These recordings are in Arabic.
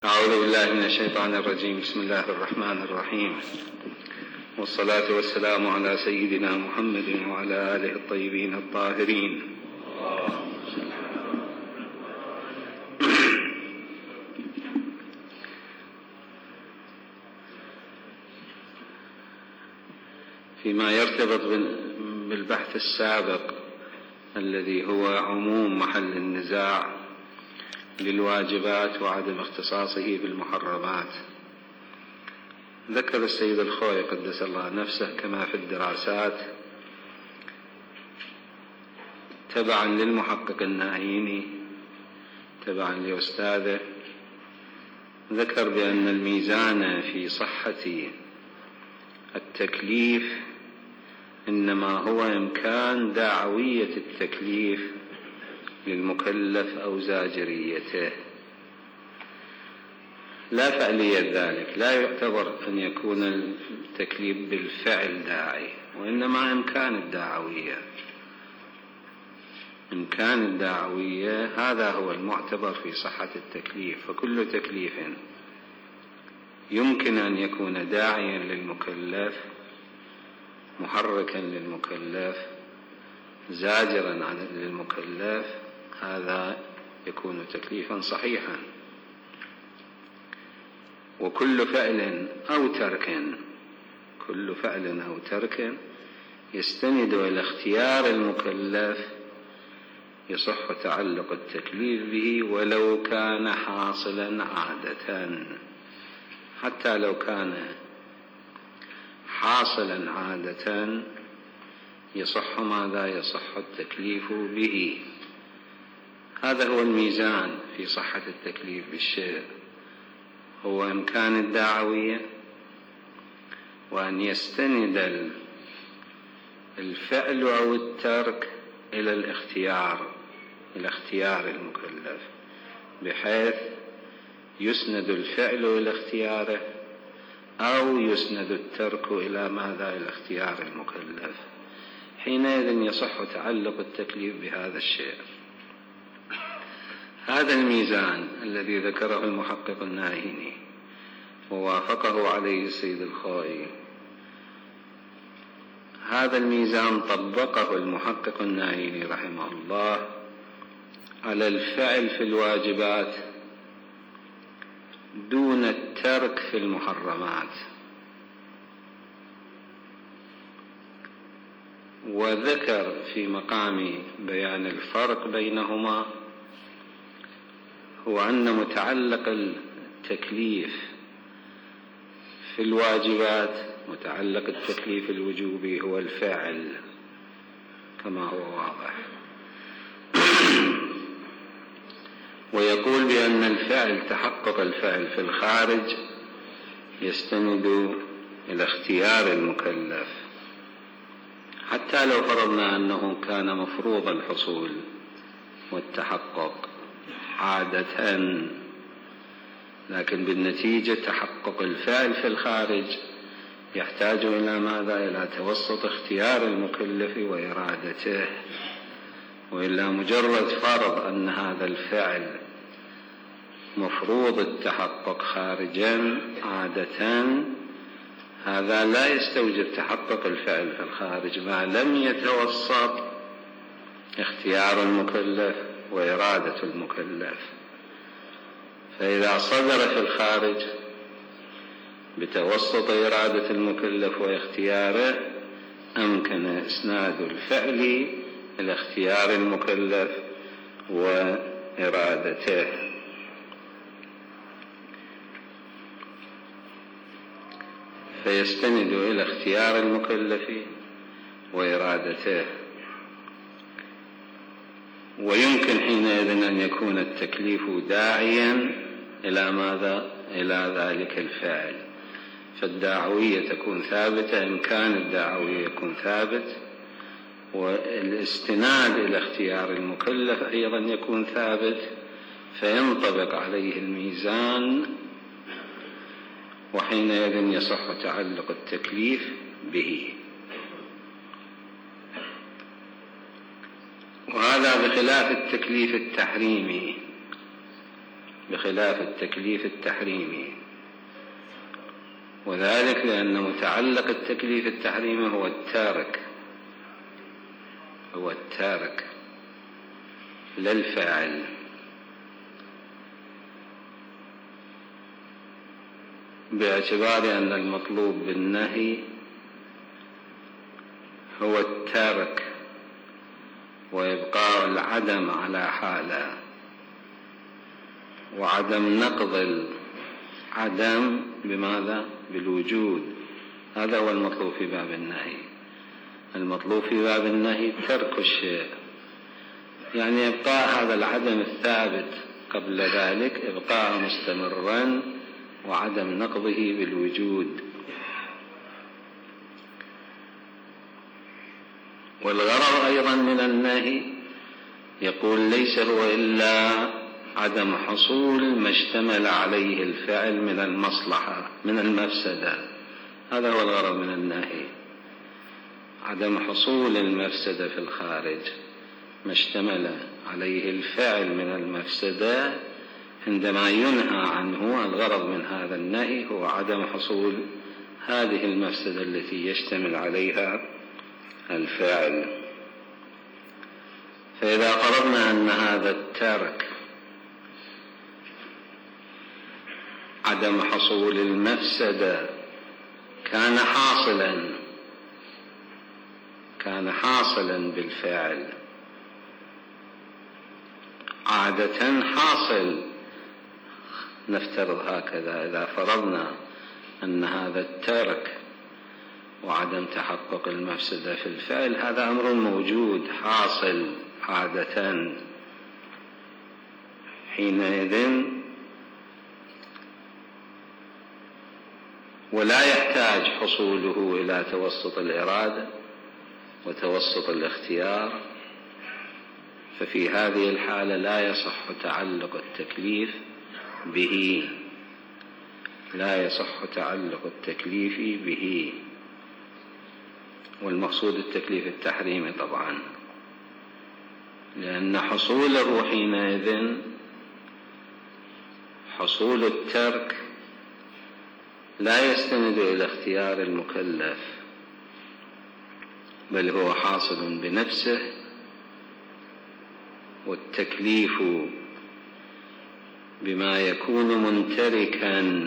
أعوذ بالله من الشيطان الرجيم. بسم الله الرحمن الرحيم، والصلاة والسلام على سيدنا محمد وعلى آله الطيبين الطاهرين. فيما يرتبط بالبحث السابق الذي هو عموم محل النزاع للواجبات وعدم اختصاصه بالمحرمات، ذكر السيد الخوئي قدس الله نفسه كما في الدراسات تبعا للمحقق الناهيني تبعا لأستاذه، ذكر بأن الميزان في صحة التكليف إنما هو إمكان دعوية التكليف للمكلف أو زاجريته، لا فعلية ذلك. لا يعتبر أن يكون التكليف بالفعل داعي، وإنما إمكان الدعوية هذا هو المعتبر في صحة التكليف. فكل تكليف يمكن أن يكون داعيا للمكلف، محركا للمكلف، زاجرا عن للمكلف، هذا يكون تكليفا صحيحا. وكل فعل أو ترك يستند إلى اختيار المكلف يصح تعلق التكليف به ولو كان حاصلا عادة. حتى لو كان حاصلا عادة يصح ماذا؟ يصح التكليف به. هذا هو الميزان في صحة التكليف بالشيء، هو إمكان الدعوية، وأن يستند الفعل أو الترك إلى اختيار المكلف، بحيث يسند الفعل إلى اختياره أو يسند الترك إلى ماذا؟ إلى اختيار المكلف. حينئذ يصح تعلق التكليف بهذا الشيء. هذا الميزان الذي ذكره المحقق الناهيني ووافقه عليه السيد الخوئي، هذا الميزان طبقه المحقق الناهيني رحمه الله على الفعل في الواجبات دون الترك في المحرمات، وذكر في مقام بيان الفرق بينهما هو أن متعلق التكليف في الواجبات، متعلق التكليف الوجوبي هو الفعل كما هو واضح، ويقول بأن الفعل، تحقق الفعل في الخارج يستند إلى اختيار المكلف، حتى لو فرضنا أنه كان مفروض الحصول والتحقق عادة، لكن بالنتيجة تحقق الفعل في الخارج يحتاج إلى ماذا؟ إلى توسط اختيار المكلف وإرادته. وإلا مجرد فرض أن هذا الفعل مفروض التحقق خارجا عادة، هذا لا يستوجب تحقق الفعل في الخارج ما لم يتوسط اختيار المكلف وإرادة المكلف. فإذا صدر في الخارج بتوسط إرادة المكلف واختياره أمكن إسناد الفعل إلى اختيار المكلف وإرادته. فيستند إلى اختيار المكلف وإرادته، ويمكن حينئذ أن يكون التكليف داعيا إلى ماذا؟ إلى ذلك الفعل. فالدعوية تكون ثابتة، إمكان الدعوية يكون ثابت، والاستناد إلى اختيار المكلف أيضا يكون ثابت، فينطبق عليه الميزان، وحينئذ يصح تعلق التكليف به. وهذا بخلاف التكليف التحريمي بخلاف التكليف التحريمي، وذلك لأن متعلق التكليف التحريمي هو التارك لا الفاعل، باعتبار أن المطلوب بالنهي هو التارك وإبقاء العدم على حاله، وعدم نقض العدم بماذا؟ بالوجود. هذا هو المطلوب في باب النهي. المطلوب في باب النهي ترك الشيء، يعني إبقاء هذا العدم الثابت قبل ذلك إبقاء مستمرا وعدم نقضه بالوجود. والغرض أيضا من النهي يقول ليس هو إلا عدم حصول ما اشتمل عليه الفعل من المصلحة من المفسدة. هذا هو الغرض من النهي، عدم حصول المفسدة في الخارج، ما اشتمل عليه الفعل من المفسدة عندما ينهى عنه. الغرض من هذا النهي هو عدم حصول هذه المفسدة التي يشتمل عليها الفعل. فإذا قررنا أن هذا الترك عدم حصول المفسدة كان حاصلا بالفعل، عادة حاصل، نفترض هكذا، إذا فرضنا أن هذا الترك وعدم تحقق المفسدة في الفعل هذا أمر موجود حاصل عادة، حينئذ ولا يحتاج حصوله إلى توسط الإرادة وتوسط الاختيار، ففي هذه الحالة لا يصح تعلق التكليف به، لا يصح تعلق التكليف به. والمقصود التكليف التحريمي طبعا، لأن حصوله حينئذ حصول الترك لا يستند إلى اختيار المكلف، بل هو حاصل بنفسه. والتكليف بما يكون منتركا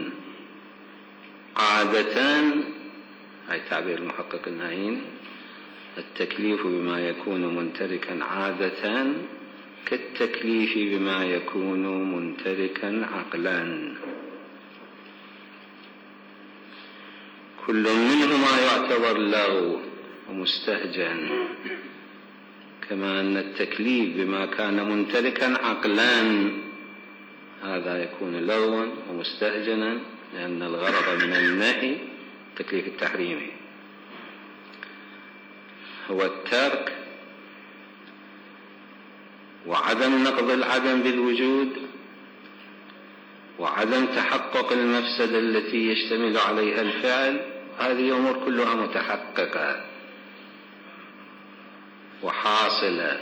عادة، هاي تعبير المحقق النعيم، التكليف بما يكون منتركا عادة كالتكليف بما يكون منتركا عقلا، كل منهما يعتبر لغو ومستهجن، كما أن التكليف بما كان منتركا عقلا هذا يكون لغوا ومستهجنا، لأن الغرض من النهي التكليف التحريمي هو الترك وعدم نقض العدم بالوجود وعدم تحقق المفسدة التي يشتمل عليها الفعل. هذه أمور كلها متحققة وحاصلة،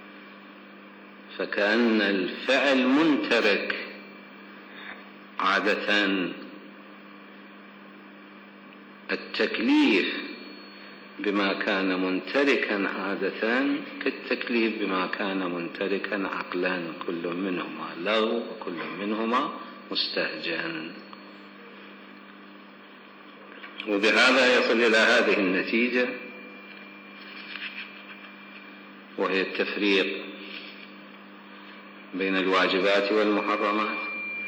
فكأن الفعل منترك عادة. التكليف بما كان منتركا عادة كالتكليف بما كان منتركا عقلا، كل منهما لغو وكل منهما مستهجن. وبهذا يصل إلى هذه النتيجة، وهي التفريق بين الواجبات والمحرمات.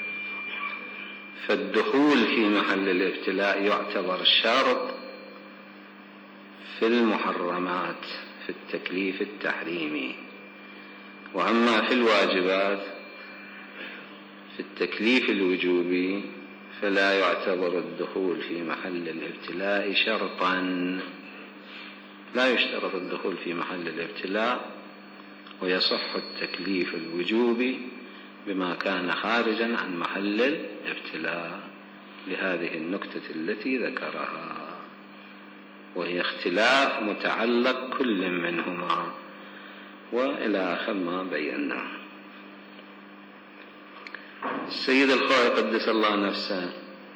فالدخول في محل الابتلاء يعتبر شرط في المحرمات في التكليف التحريمي، وأما في الواجبات في التكليف الوجوبي فلا يعتبر الدخول في محل الابتلاء شرطا، لا يشترط الدخول في محل الابتلاء، ويصح التكليف الوجوبي بما كان خارجا عن محل الابتلاء، لهذه النكتة التي ذكرها، وهي اختلاف متعلق كل منهما، وإلى آخر ما بيناه. السيد الخوئي قدس الله نفسه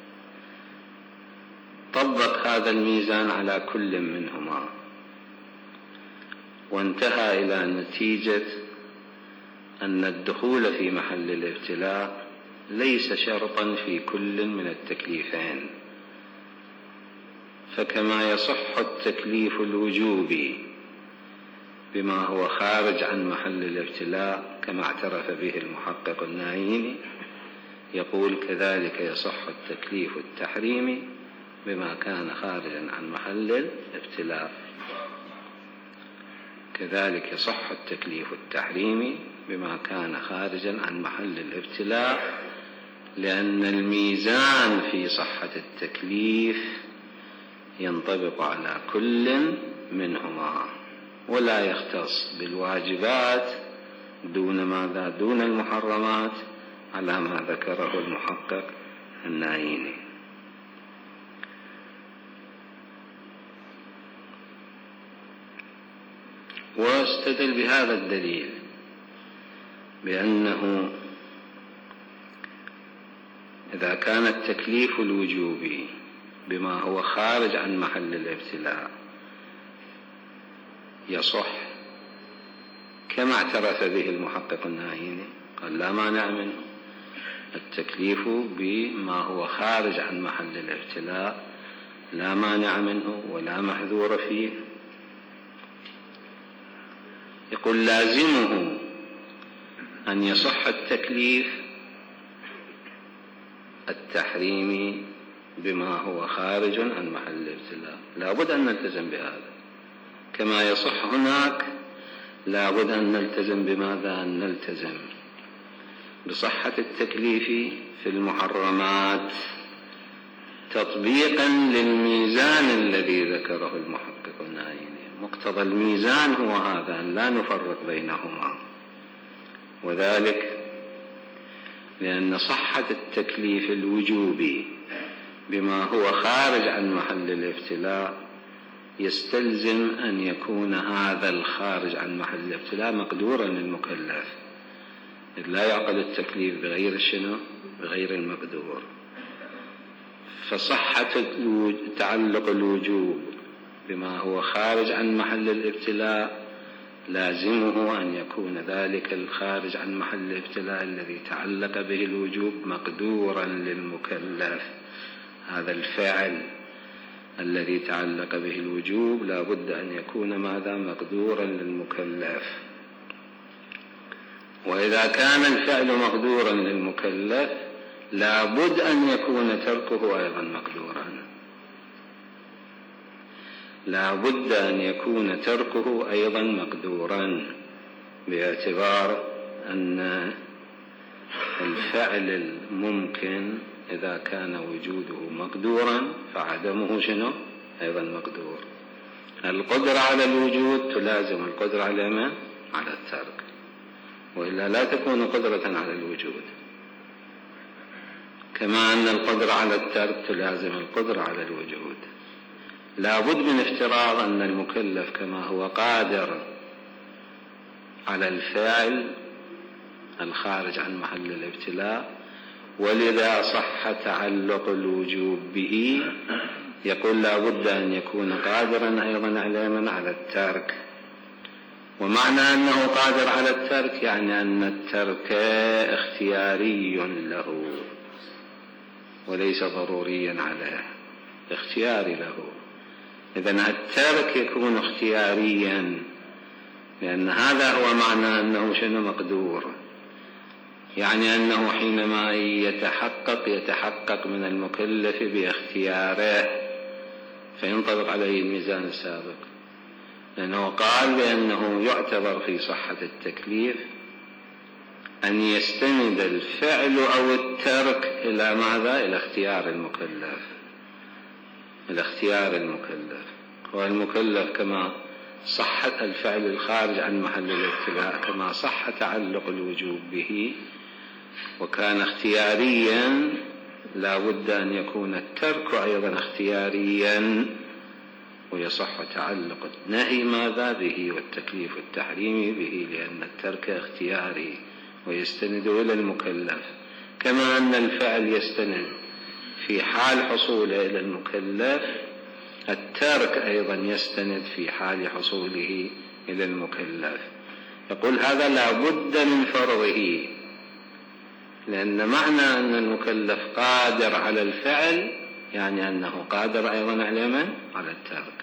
طبق هذا الميزان على كل منهما، وانتهى إلى نتيجة أن الدخول في محل الابتلاء ليس شرطا في كل من التكليفين، فكما يصح التكليف الوجوبي بما هو خارج عن محل الابتلاء كما اعترف به المحقق النايني، يقول كذلك يصح التكليف التحريمي بما كان خارجا عن محل الابتلاء. كذلك يصح التكليف التحريمي بما كان خارجا عن محل الابتلاء، لأن الميزان في صحة التكليف ينطبق على كل منهما، ولا يختص بالواجبات دون المحرمات على ما ذكره المحقق النايني. واستدل بهذا الدليل بأنه إذا كان التكليف الوجوبي بما هو خارج عن محل الابتلاء يصح كما اعترف به المحقق النايني، قال لا مانع منه، التكليف بما هو خارج عن محل الابتلاء لا مانع منه ولا محذور فيه. يقول لازمه أن يصح التكليف التحريمي بما هو خارج عن محل الابتلاء، لا بد أن نلتزم بهذا، كما يصح هناك لا بد أن نلتزم بماذا؟ أن نلتزم بصحة التكليف في المحرمات تطبيقا للميزان الذي ذكره المحقق النايني. مقتضى الميزان هو هذا، أن لا نفرق بينهما، وذلك لأن صحة التكليف الوجوبي بما هو خارج عن محل الابتلاء يستلزم أن يكون هذا الخارج عن محل الابتلاء مقدورا للمكلف، إذ لا يعقل التكليف بغير الشنو؟ بغير المقدور. فصحة تعلق الوجوب بما هو خارج عن محل الابتلاء لازمه أن يكون ذلك الخارج عن محل الابتلاء الذي تعلق به الوجوب مقدورا للمكلف. هذا الفعل الذي تعلق به الوجوب لا بد أن يكون ماذا؟ مقدورا للمكلف. وإذا كان الفعل مقدورا للمكلف لا بد أن يكون تركه أيضا مقدورا، لا بد أن يكون تركه أيضا مقدورا، باعتبار أن الفعل الممكن إذا كان وجوده مقدورا فعدمه شنو؟ أيضا مقدور. القدرة على الوجود تلازم القدرة على ما؟ على الترك، وإلا لا تكون قدرة على الوجود، كما أن القدرة على الترك تلازم القدرة على الوجود. لا بد من افتراض أن المكلف كما هو قادر على الفعل الخارج عن محل الابتلاء، ولذا صح تعلق الوجوب به، يقول لا بد أن يكون قادرا أيضا على الترك. ومعنى أنه قادر على الترك يعني أن الترك اختياري له وليس ضروريا عليه، اختياري له. إذن الترك يكون اختياريا، لأن هذا هو معنى أنه شنو؟ مقدور، يعني أنه حينما يتحقق من المكلف باختياره فينطبق عليه الميزان السابق، لأنه قال بأنه يعتبر في صحة التكليف أن يستند الفعل أو الترك إلى ماذا؟ إلى اختيار المكلف، إلى اختيار المكلف. والمكلف كما صح الفعل الخارج عن محل الابتلاء كما صح تعلق الوجوب به وكان اختياريا، لا بد أن يكون الترك أيضا اختياريا، ويصح تعلق النهي ماذا به والتكليف التحريمي به، لأن الترك اختياري ويستند إلى المكلف، كما أن الفعل يستند في حال حصوله إلى المكلف، الترك أيضا يستند في حال حصوله إلى المكلف. يقول هذا لا بد من فرضه، لأن معنى أن المكلف قادر على الفعل يعني أنه قادر أيضا على من؟ على الترك.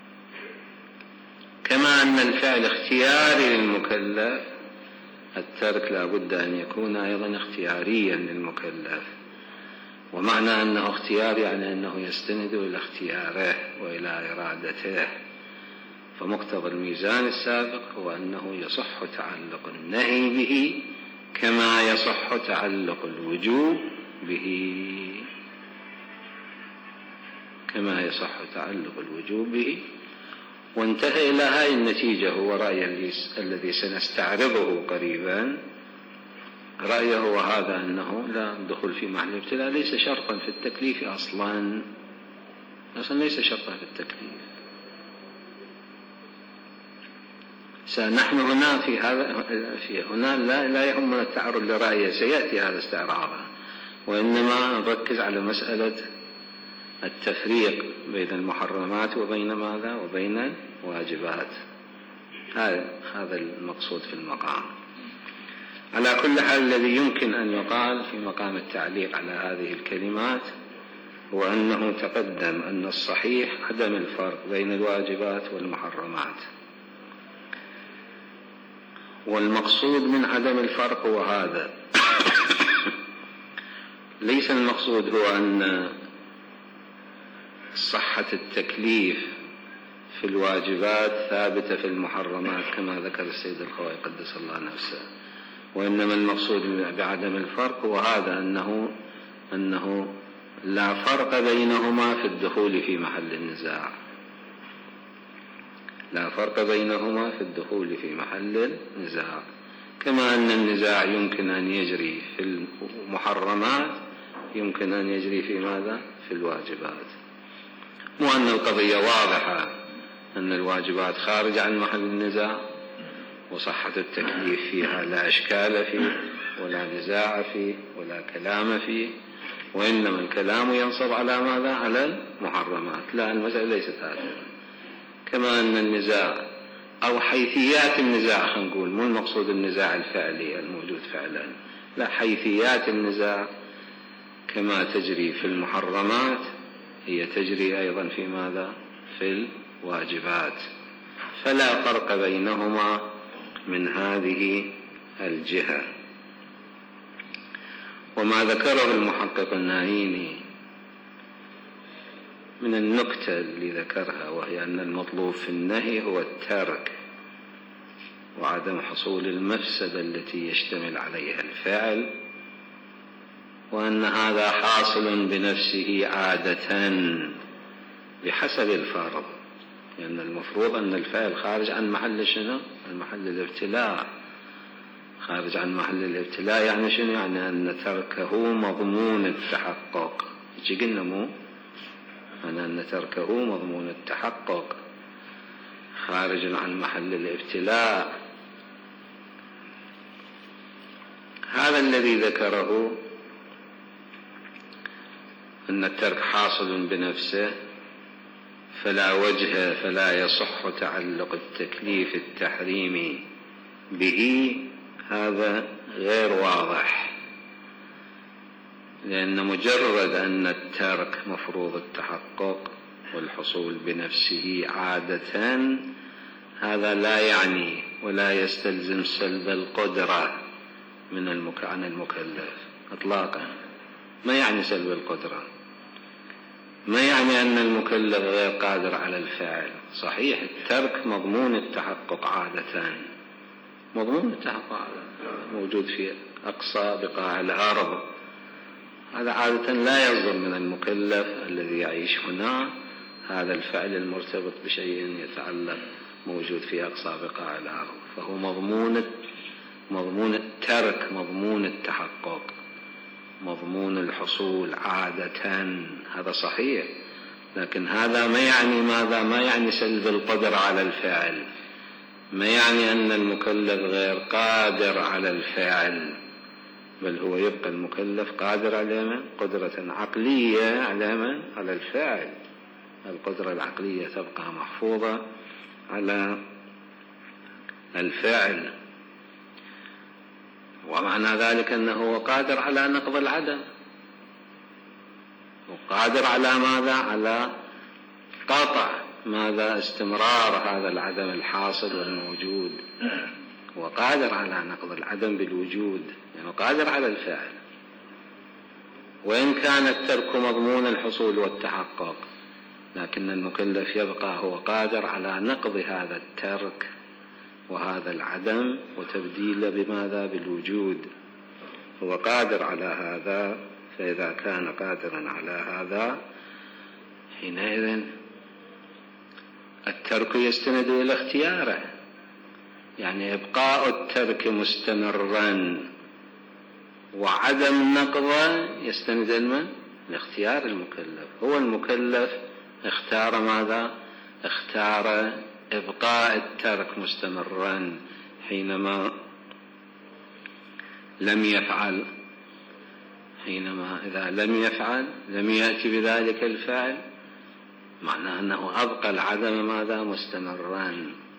كما أن الفعل اختياري للمكلف، الترك لا بد أن يكون أيضا اختياريا للمكلف. ومعنى أنه اختيار يعني أنه يستند إلى اختياره وإلى إرادته. فمقتضى الميزان السابق هو أنه يصح تعلق النهي به كما يصح تعلق الوجوب به، كما يصح تعلق الوجوب به. وانتهى إلى هذه النتيجة. هو رأي الذي سنستعرضه قريبا، رأيه هو هذا، أنه لا دخول في محل الابتلاء ليس شرطا في التكليف أصلا ليس شرطا في التكليف. نحن هنا في هنا لا يهمنا التعرض لرأيه، سيأتي هذا استعراضه، وإنما نركز على مسألة التفريق بين المحرمات وبين ماذا؟ وبين الواجبات. هذا المقصود في المقام. على كل حال الذي يمكن أن يقال في مقام التعليق على هذه الكلمات هو أنه تقدم أن الصحيح عدم الفرق بين الواجبات والمحرمات، والمقصود من عدم الفرق هو هذا. ليس المقصود هو أن صحة التكليف في الواجبات ثابتة في المحرمات كما ذكر السيد الخوئي قدس الله نفسه، وإنما المقصود بعدم الفرق هو هذا، أنه لا فرق بينهما في الدخول في محل النزاع، لا فرق بينهما في الدخول في محل النزاع. كما أن النزاع يمكن أن يجري في المحرمات يمكن أن يجري في ماذا؟ في الواجبات. مو أن القضية واضحة أن الواجبات خارج عن محل النزاع وصحة التكليف فيها لا إشكال فيه ولا نزاع فيه ولا كلام فيه، وإنما الكلام ينصب على ماذا؟ على المحرمات. لا، المسألة ليست هكذا. كما أن النزاع أو حيثيات النزاع، خلينا نقول مو المقصود النزاع الفعلي الموجود فعلا، لا، حيثيات النزاع كما تجري في المحرمات هي تجري أيضا في ماذا؟ في الواجبات. فلا فرق بينهما من هذه الجهة. وما ذكره المحقق الناهيني من النكتة اللي ذكرها، وهي أن المطلوب في النهي هو الترك وعدم حصول المفسدة التي يشتمل عليها الفعل، وأن هذا حاصل بنفسه عادة بحسب الفرض، لأن يعني المفروض أن الفعل خارج عن محل شنو؟ المحل الابتلاء. خارج عن محل الابتلاء يعني شنو؟ يعني أن تركه مضمون التحقق. قلنا مو أن تركه مضمون التحقق خارج عن محل الابتلاء. هذا الذي ذكره أن الترك حاصل بنفسه فلا يصح تعلق التكليف التحريمي به، هذا غير واضح، لأن مجرد أن الترك مفروض التحقق والحصول بنفسه عادة، هذا لا يعني ولا يستلزم سلب القدرة عن المكلف إطلاقا. ما يعني سلب القدرة؟ ما يعني أن المكلف غير قادر على الفعل. صحيح الترك مضمون التحقق عادة، مضمون التحقق موجود في أقصى بقاع الأرض، هذا عادة لا يصدر من المكلف الذي يعيش هنا. هذا الفعل المرتبط بشيء يتعلق موجود في أقصى بقاع الأرض، فهو مضمون الترك، مضمون التحقق، مضمون الحصول عادة. هذا صحيح، لكن هذا ما يعني ماذا؟ ما يعني سلب القدرة على الفعل، ما يعني أن المكلف غير قادر على الفعل. بل هو يبقى المكلف قادر على قدرة عقلية على الفعل. القدرة العقلية تبقى محفوظة على الفعل، ومعنى ذلك أنه قادر على نقض العدم، وقادر على ماذا؟ على قطع استمرار هذا العدم الحاصل والموجود، وقادر على نقض العدم بالوجود، يعني قادر على الفعل. وإن كان الترك مضمون الحصول والتحقق، لكن المكلف يبقى هو قادر على نقض هذا الترك وهذا العدم وتبديله بماذا؟ بالوجود. هو قادر على هذا، فإذا كان قادرا على هذا حينئذ الترك يستند إلى اختياره، يعني إبقاء الترك مستمرا وعدم نقضه يستند إلى الاختيار المكلف. هو المكلف اختار ماذا؟ اختار إبقاء الترك مستمرا حينما لم يفعل، إذا لم يفعل لم يأتي بذلك الفعل، معناه أنه أبقى العدم ماذا؟ مستمرا،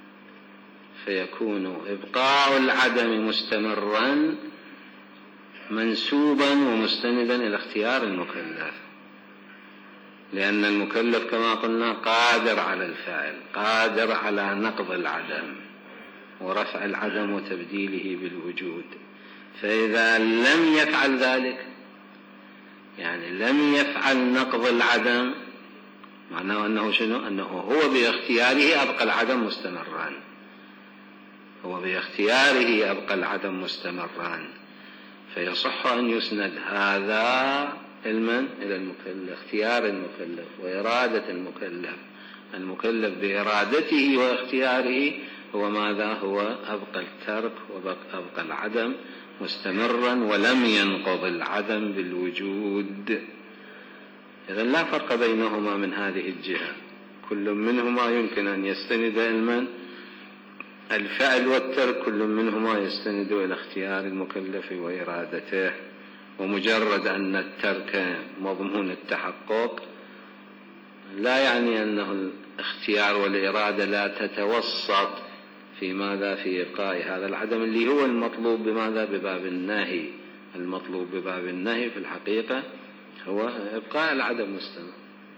فيكون إبقاء العدم مستمرا منسوبا ومستندا إلى اختيار المكلف، لأن المكلف كما قلنا قادر على الفعل، قادر على نقض العدم ورفع العدم وتبديله بالوجود. فإذا لم يفعل ذلك، يعني لم يفعل نقض العدم، معناه أنه شنو؟ أنه هو باختياره أبقى العدم مستمرا، هو باختياره أبقى العدم مستمرا، فيصح أن يسند هذا إلى المكلف، اختيار المكلف وإرادة المكلف بإرادته واختياره هو ماذا؟ هو أبقى الترك وأبقى العدم مستمرا ولم ينقض العدم بالوجود. إذن لا فرق بينهما من هذه الجهة، كل منهما يمكن أن يستند إلى الفعل والترك، كل منهما يستند إلى اختيار المكلف وإرادته. ومجرد أن الترك مضمون التحقق لا يعني أنه الاختيار والإرادة لا تتوسط في ماذا؟ في إبقاء هذا العدم اللي هو المطلوب بماذا؟ بباب النهي. المطلوب بباب النهي في الحقيقة هو إبقاء العدم مستمر،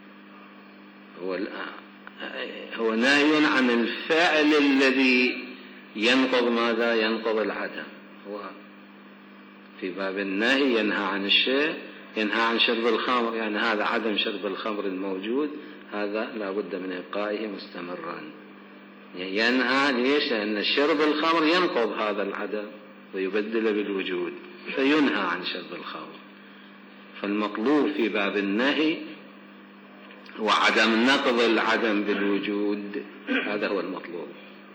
هو نهي عن الفعل الذي ينقض ماذا؟ ينقض العدم. هو في باب النهي ينهى عن الشيء، ينهى عن شرب الخمر، يعني هذا عدم شرب الخمر الموجود هذا لا بد من إبقائه مستمرا. ينهى ليش؟ لأن شرب الخمر ينقض هذا العدم ويبدل بالوجود، فينهى عن شرب الخمر. فالمطلوب في باب النهي هو عدم نقض العدم بالوجود، هذا هو المطلوب.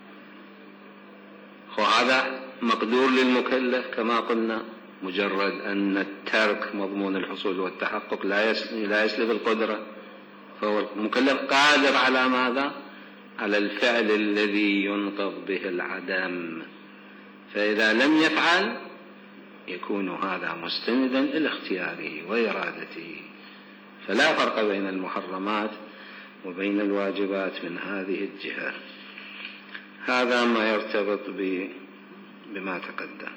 وهذا مقدور للمكلف كما قلنا، مجرد أن الترك مضمون الحصول والتحقق لا يسلب القدرة، فهو المكلف قادر على ماذا؟ على الفعل الذي ينقض به العدم. فإذا لم يفعل يكون هذا مستندا إلى اختياره وإرادته. فلا فرق بين المحرمات وبين الواجبات من هذه الجهة. هذا ما يرتبط بما تقدم.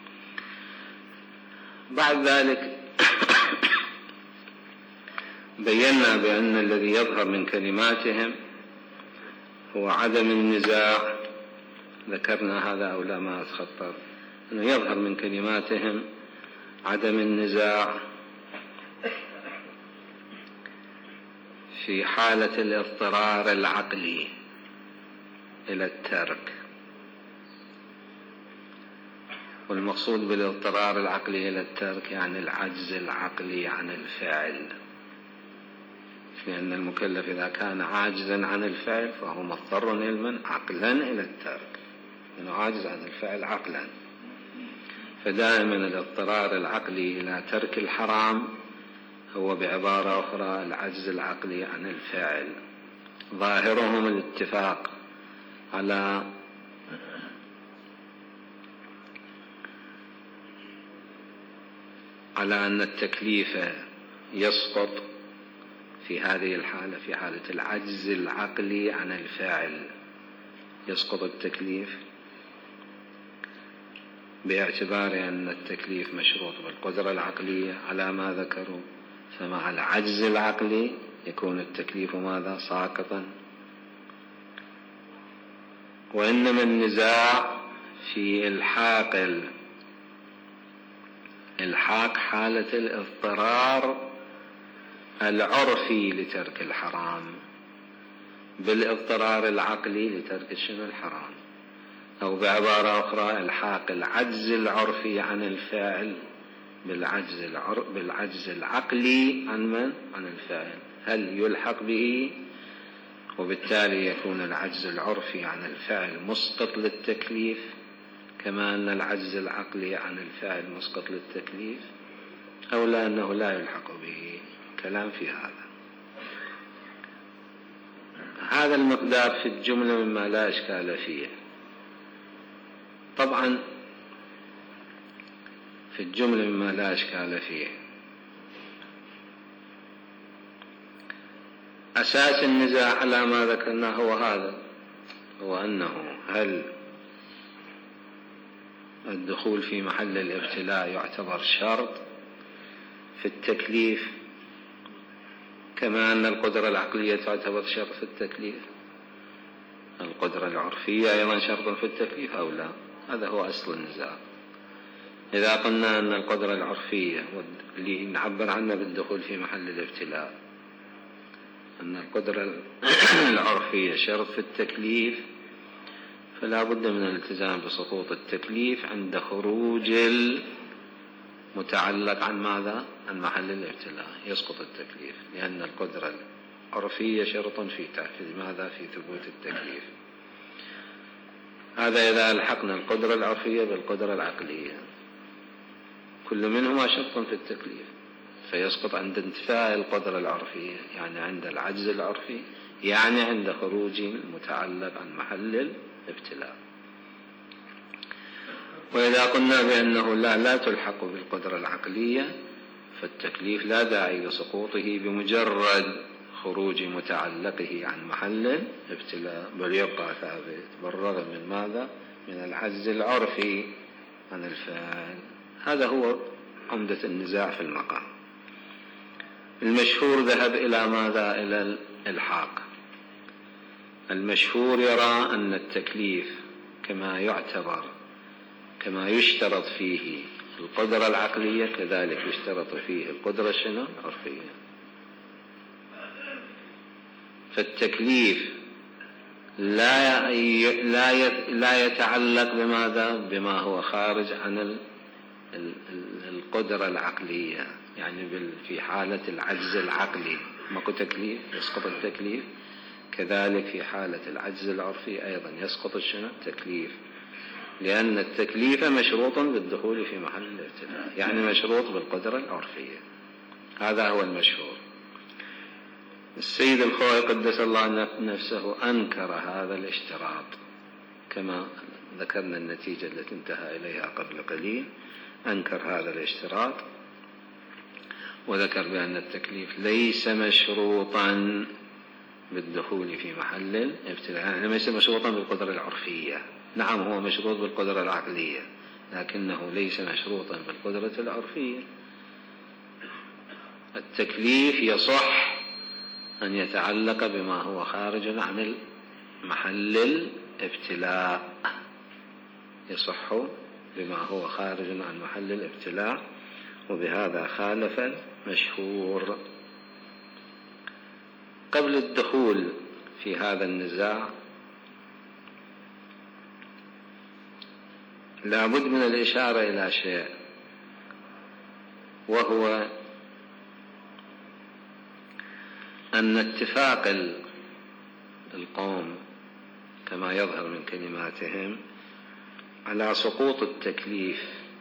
بعد ذلك بينا بأن الذي يظهر من كلماتهم هو عدم النزاع. ذكرنا هذا أو لا ما أتخطر، أنه يظهر من كلماتهم عدم النزاع في حالة الاضطرار العقلي إلى الترك. والمقصود بالاضطرار العقلي إلى الترك يعني العجز العقلي عن الفعل، لأن المكلف إذا كان عاجزا عن الفعل فهو مضطر عقلا إلى الترك، لأنه عاجز عن الفعل عقلا. فدائما الاضطرار العقلي إلى ترك الحرام هو بعبارة أخرى العجز العقلي عن الفعل. ظاهرهم الاتفاق على على أن التكليف يسقط في هذه الحالة، في حالة العجز العقلي عن الفاعل يسقط التكليف باعتبار أن التكليف مشروط بالقدرة العقلية على ما ذكروا، فمع العجز العقلي يكون التكليف ماذا؟ ساقطا. وإنما النزاع في الحاق حالة الاضطرار العرفي لترك الحرام بالاضطرار العقلي لترك الحرام، أو بعبارة أخرى الحاق العجز العرفي عن الفاعل بالعجز العقلي عن من؟ عن الفاعل. هل يلحق به وبالتالي يكون العجز العرفي عن الفاعل مسقط للتكليف كما أن العجز العقلي عن الفاعل مسقط للتكليف، أو لا أنه لا يلحق به؟ كلام في هذا المقدار في الجملة مما لا إشكال فيه. طبعا في الجملة مما لا إشكال فيه أساس النزاع على ما ذكرنا هو هذا، هو أنه هل الدخول في محل الابتلاء يعتبر شرط في التكليف كما أن القدرة العقلية تعتبر شرط في التكليف، القدرة العرفية أيضا شرط في التكليف أو لا؟ هذا هو أصل النزاع. إذا قلنا أن القدرة العرفية اللي نعبر عنها بالدخول في محل الابتلاء أن القدرة العرفية شرط في التكليف، فلا بد من الالتزام بسقوط التكليف عند خروج المتعلق عن ماذا؟ عن محل الابتلاء يسقط التكليف، لأن القدرة العرفية شرط في ماذا؟ في ثبوت التكليف. هذا إذا ألحقنا القدرة العرفية بالقدرة العقلية، كل منهما شرط في التكليف، فيسقط عند انتفاء القدرة العرفية، يعني عند العجز العرفي، يعني عند خروج المتعلق عن محل الابتلاء. وإذا قلنا بأنه لا تلحق بالقدرة العقلية، فالتكليف لا داعي لسقوطه بمجرد خروج متعلقه عن محل الابتلاء، بل يبقى ثابت بالرغم من ماذا؟ من العجز العرفي عن الفاعل. هذا هو عمدة النزاع في المقام. المشهور ذهب إلى ماذا؟ إلى الإلحاق. المشهور يرى أن التكليف كما يشترط فيه القدرة العقلية كذلك يشترط فيه القدرة العرفية. فالتكليف لا يتعلق بماذا؟ بما هو خارج عن القدرة العقلية، يعني في حالة العجز العقلي ماكو تكليف يسقط التكليف، كذلك في حالة العجز العرفي أيضا يسقط التكليف، لأن التكليف مشروط بالدخول في محل الابتلاء، يعني مشروط بالقدرة العرفية. هذا هو المشهور. السيد الخوئي قدس الله نفسه أنكر هذا الاشتراط، كما ذكرنا النتيجة التي انتهى إليها قبل قليل، أنكر هذا الاشتراط وذكر بأن التكليف ليس مشروطا بالدخول في محل الابتلاء، يعني ليس مشروطا بالقدرة العرفية. نعم هو مشروط بالقدرة العقلية، لكنه ليس مشروطا بالقدرة العرفية. التكليف يصح أن يتعلق بما هو خارج عن محل الابتلاء، يصح بما هو خارج عن محل الابتلاء، وبهذا خالف المشهور. قبل الدخول في هذا النزاع لابد من الإشارة إلى شيء، وهو أن اتفاق القوم كما يظهر من كلماتهم على سقوط التكليف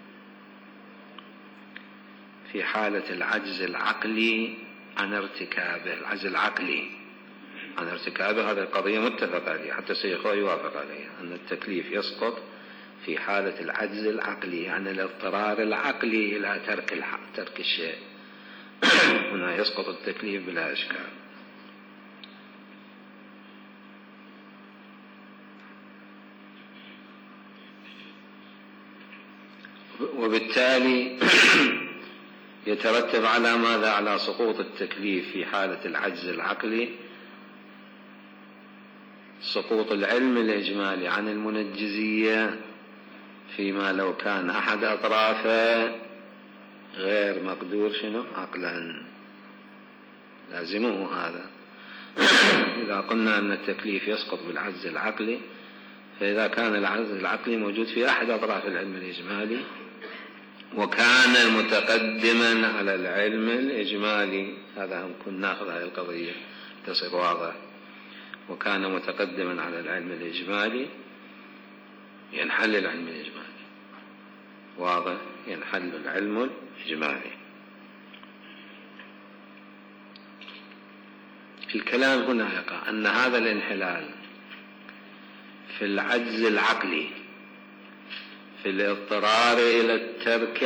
في حالة العجز العقلي عن ارتكابه، العجز العقلي عن ارتكابه، هذه القضية متفق عليها، حتى السيد الخوئي يوافق عليها، أن التكليف يسقط في حالة العجز العقلي، يعني الاضطرار العقلي إلى ترك الشيء. هنا يسقط التكليف بلا إشكال. وبالتالي يترتب على ماذا؟ على سقوط التكليف في حالة العجز العقلي سقوط العلم الإجمالي عن المنجزية، فيما لو كان أحد أطرافه غير مقدور عقلا، لازمه هذا. إذا قلنا أن التكليف يسقط بالعجز العقلي، فإذا كان العجز العقلي موجود في أحد أطراف العلم الإجمالي وكان متقدما على العلم الإجمالي، هذا ممكن ناخذ هذه القضية تصير واضح، وكان متقدما على العلم الإجمالي، ينحل العلم الإجمالي. واضح؟ ينحل العلم الإجمالي. الكلام هنا يقع أن هذا الانحلال في العجز العقلي، في الاضطرار إلى الترك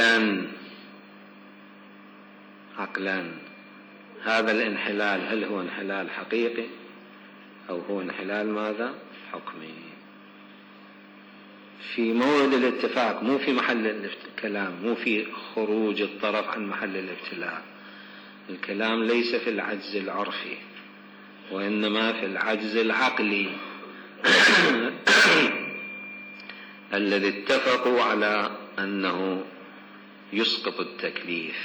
عقلا، هذا الانحلال هل هو انحلال حقيقي أو هو انحلال ماذا؟ حكمي. في موعد الاتفاق، مو في محل الكلام، مو في خروج الطرف عن محل الابتلاء. الكلام ليس في العجز العرفي، وإنما في العجز العقلي الذي اتفقوا على أنه يسقط التكليف،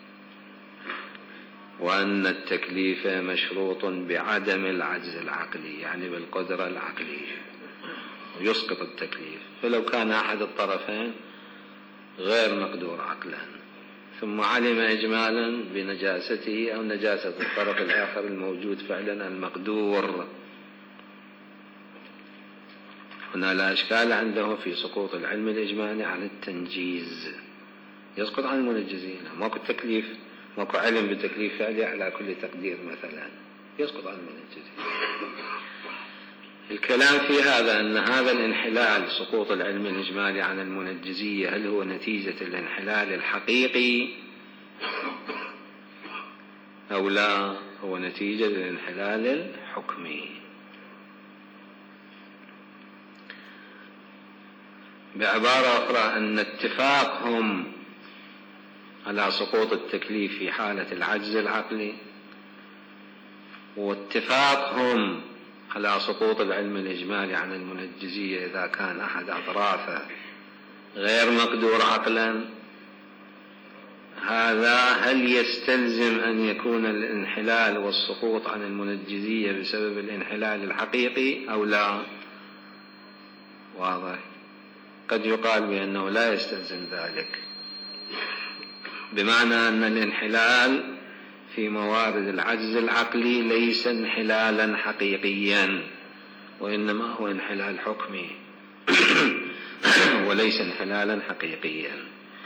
وأن التكليف مشروط بعدم العجز العقلي، يعني بالقدرة العقلية، ويسقط التكليف. فلو كان أحد الطرفين غير مقدور عقلا ثم علم إجمالا بنجاسته أو نجاسة الطرف الآخر الموجود فعلا المقدور، هنا لا إشكال عنده في سقوط العلم الإجمالي عن التنجيز، يسقط عن المنجزين. ماكو تكليف، ماكو علم بتكليف فعلي على كل تقدير مثلا، يسقط عن المنجزين. الكلام في هذا أن هذا الانحلال، سقوط العلم الإجمالي عن المنجزية، هل هو نتيجة الانحلال الحقيقي أو لا هو نتيجة الانحلال الحكمي. بعبارة أخرى، أن اتفاقهم على سقوط التكليف في حالة العجز العقلي، واتفاقهم على سقوط العلم الإجمالي عن المنجزية إذا كان أحد أطرافه غير مقدور عقلا، هذا هل يستلزم أن يكون الانحلال والسقوط عن المنجزية بسبب الانحلال الحقيقي أو لا؟ واضح؟ قد يقال بأنه لا يستلزم ذلك، بمعنى أن الانحلال في موارد العجز العقلي ليس انحلالا حقيقيا، وإنما هو انحلال حكمي وليس انحلالا حقيقيا.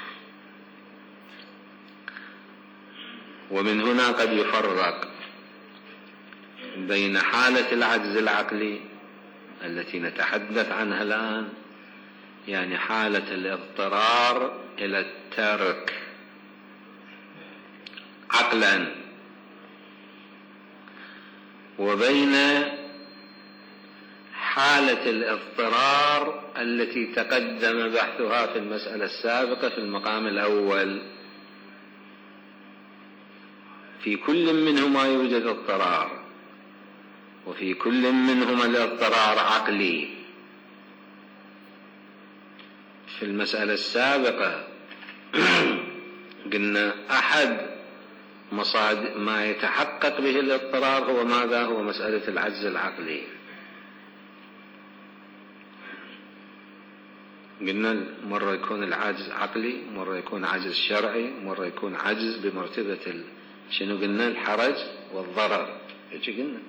ومن هنا قد يفرق بين حالة العجز العقلي التي نتحدث عنها الآن، يعني حالة الاضطرار إلى الترك عقلا، وبين حالة الاضطرار التي تقدم بحثها في المسألة السابقة في المقام الأول. في كل منهما يوجد اضطرار، وفي كل منهما الاضطرار عقلي. في المسألة السابقة قلنا أحد ما يتحقق به الاضطرار هو ماذا؟ هو مسألة العجز العقلي. قلنا مرة يكون العجز عقلي، مرة يكون عجز شرعي، مرة يكون عجز بمرتبة شنو قلنا؟ الحرج والضرر. ايش قلنا؟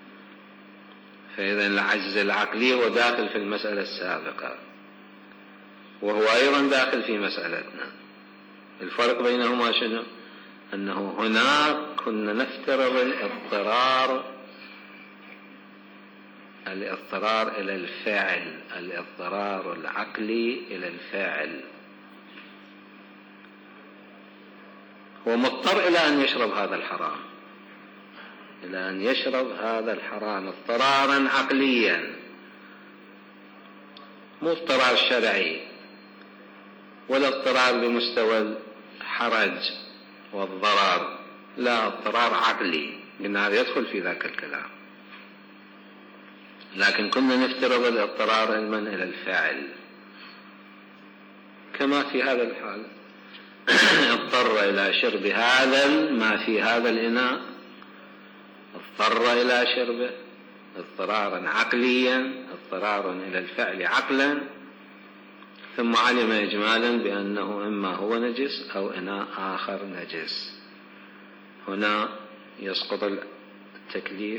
فإذا العجز العقلي هو داخل في المسألة السابقة، وهو أيضا داخل في مسألتنا. الفرق بينهما شنو؟ أنه هناك كنا نفترض الاضطرار الاضطرار إلى الفعل، الاضطرار العقلي إلى الفعل. هو مضطر إلى أن يشرب هذا الحرام، إلى أن يشرب هذا الحرام اضطرارا عقليا، مو اضطرار شرعي ولا اضطرار بمستوى الحرج والضرر، لا، اضطرار عقلي، قلنا هذا يدخل في ذاك الكلام. لكن كنا نفترض الاضطرار علما إلى الفاعل، كما في هذا الحال اضطر إلى شرب هذا ما في هذا الإناء، اضطر إلى شربه اضطرارا عقليا، اضطرار إلى الفعل عقلا، ثم علم إجمالا بأنه إما هو نجس أو إناء آخر نجس. هنا يسقط التكليف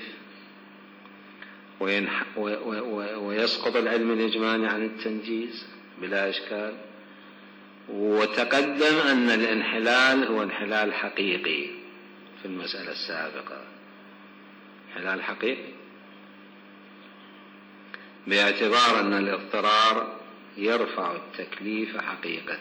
ويسقط العلم الإجمالي عن التنجيز بلا إشكال. وتقدم أن الانحلال هو انحلال حقيقي في المسألة السابقة، انحلال حقيقي باعتبار أن الاضطرار يرفع التكليف حقيقة،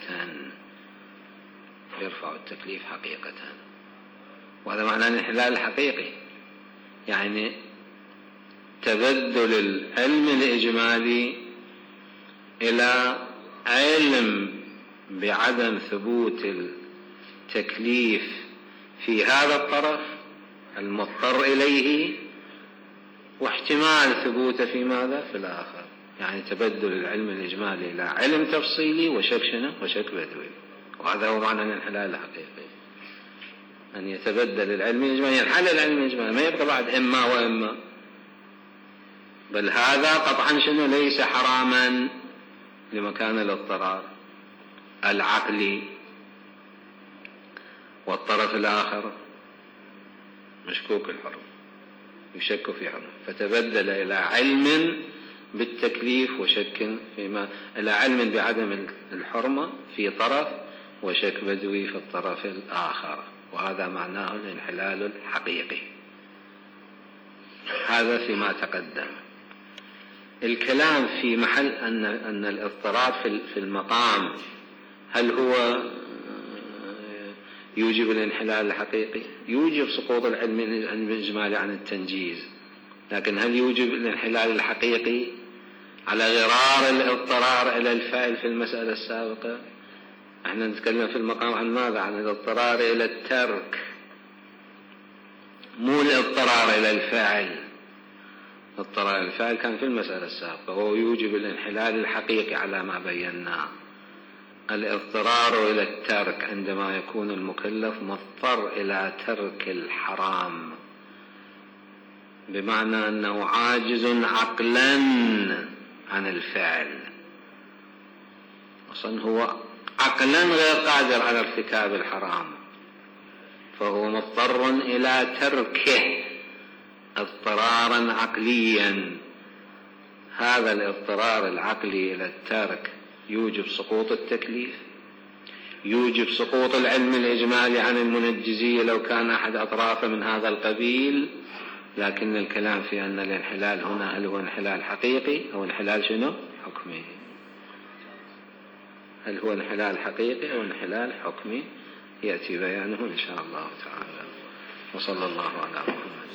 يرفع التكليف حقيقة. وهذا معنى الانحلال الحقيقي، يعني تبدل العلم الإجمالي إلى علم بعدم ثبوت التكليف في هذا الطرف المضطر إليه، واحتمال ثبوته في ماذا؟ في الآخر. يعني تبدل العلم الإجمالي إلى علم تفصيلي وشك شنو؟ وشك بدوي. وهذا هو معنى الانحلال الحقيقي، أن يتبدل العلم الإجمالي، ينحل العلم الإجمالي، ما يبقى بعد إما وإما، بل هذا قطعا شنو؟ ليس حراما لمكان الاضطرار العقلي، والطرف الآخر مشكوك الحرم، يشك في حرم، فتبدل إلى علم بالتكليف وشك فيما، إلى علم بعدم الحرمة في طرف وشك بدوي في الطرف الآخر، وهذا معناه الانحلال الحقيقي. هذا فيما تقدم. الكلام في محل أن الاضطرار في المقام هل هو يوجب الانحلال الحقيقي؟ يوجب سقوط العلم الإجمالي عن التنجيز، لكن هل يوجب الانحلال الحقيقي على غرار الاضطرار إلى الفعل في المسألة السابقة؟ احنا نتكلم في المقام عن ماذا؟ عن الاضطرار إلى الترك، مو الاضطرار إلى الفعل. الاضطرار إلى الفعل كان في المسألة السابقة، وهو يوجب الانحلال الحقيقي على ما بيناه. الاضطرار إلى الترك عندما يكون المكلف مضطر إلى ترك الحرام، بمعنى أنه عاجز عقلا عن الفعل، أصلا هو عقلا غير قادر على ارتكاب الحرام، فهو مضطر إلى تركه اضطرارا عقليا. هذا الاضطرار العقلي إلى الترك يوجب سقوط التكليف، يوجب سقوط العلم الإجمالي عن المنجزية لو كان أحد أطرافه من هذا القبيل. لكن الكلام في أن الانحلال هنا هل هو انحلال حقيقي أو انحلال شنو؟ حكمي. هل هو انحلال حقيقي أو انحلال حكمي؟ يأتي بيانه إن شاء الله تعالى. وصلى الله على محمد.